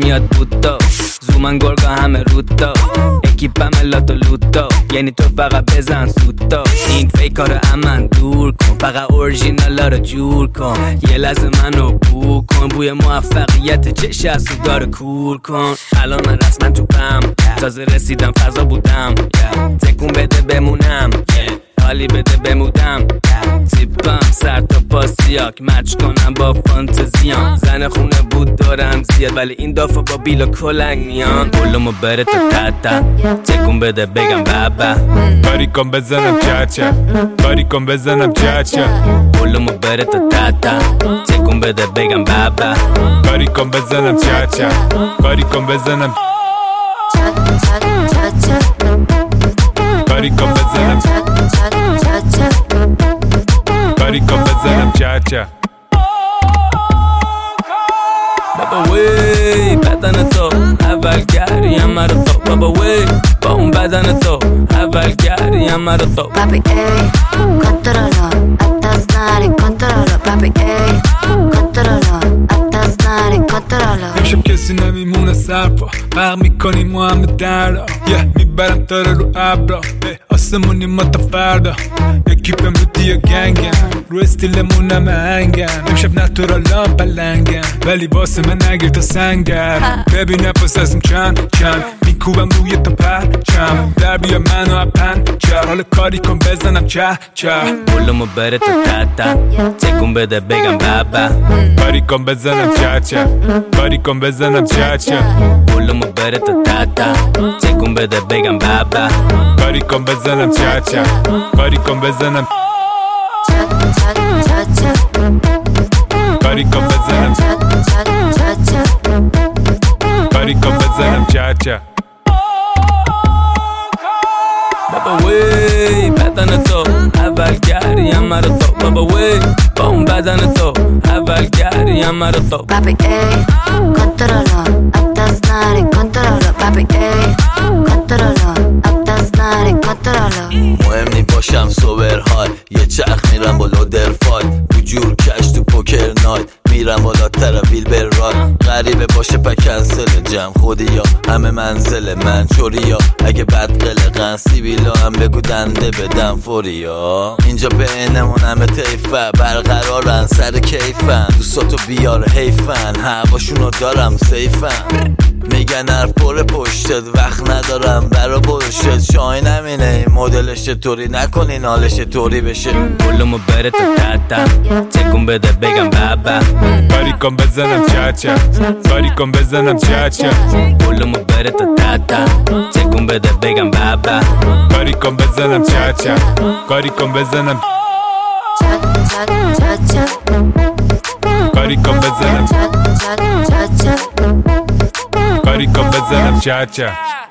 میاد بوتا زومن گرگا همه روتا اکیپم لاتو لوتا یعنی تو فقط بزن سوتا این فیکا رو امن دور کن فقط اورژینالا رو جور کن یه لحظه منو بو کن بوی موفقیت چش از تو داره کور کن الان من رسما تو پم تازه رسیدم فضا بودم تکون بده بمونم حالی بده بمودم تیپم سر تا پاسیاک مچ کنم با فانتزیام زن خونه بود دارم زیاد ولی این دافا با بیلا کلنگ میان بلومو بره تا تتا تکون بده بگم بابا کاری کن بزنم چاچا کاری کن بزنم چاچا بلومو بره تا تتا تکون بده بگم بابا کاری کن بزنم چاچا کاری کن بزنم کاری کن بزنم کاری کن بزنم چاچا بابا وی بدن تو اول گریم مرا تو بابا وی با اون بدن تو اول گریم مرا تو Papi ey, controlo, hasta snare, controlo Papi ey, controlo, hasta snare, controlo امشب کسی نمیمونه سرپا غرق میکنی ما همه دردا میبرم تاره رو ابرا آسمونی ما تا فردا اکیپم رو دیا گنگن رو استیلمون همه هنگن امشب نتورالام پلنگن ولی واسه من نگیر تا سنگر ببین نفس ازم چند میکوبم روی تا پرچم در بیا منو اپن چه حال کاری کن بزنم چه بلومو بره تا تتا تکون بده بگم بابا کاری کن بزنم چه کاری کن بزنم چه بلومو بره تا تتا تکون بده بگم بابا کاری کن بزنم چه کاری کن بزنم کاری کن بزنم کاری کن بزنم چه بابا وی بدن تو اول گریم مرا تو بابا وی با اون بدن تو اول گریم مرا تو Papi ey, controlo, hasta snare, controlo Papi ey, controlo, hasta snare, controlo مهم نی باشم سوبر های یه چرخ میرم بالا درفای تو جور کش تو پوکر نایت میرم بالا ترافیل بر رای غریبه باشه پا کنسل جمع خودی یا همه منزل من چوری یا اگه بد قلقن سیبیلا هم بگو دنده بدم فوری یا اینجا بینمون همه تیفه برقرارن سر کیفن دوستاتو بیار حیفن هواشونو دارم سیفن میگن حرف پر پشتت وقت ندارم برا برشت شاین همینه مدلش چطوری نکنین حالش طوری بشه بلومو بره تا تتا تکون بده بگم بابا کاری کن بزنم چه کاری کن بزنم چه بلومو بره تا تتا تکون بده بگم بابا کاری کن بزنم چه کاری کن بزنم کاری کن بزنم کاری کن بزنم چه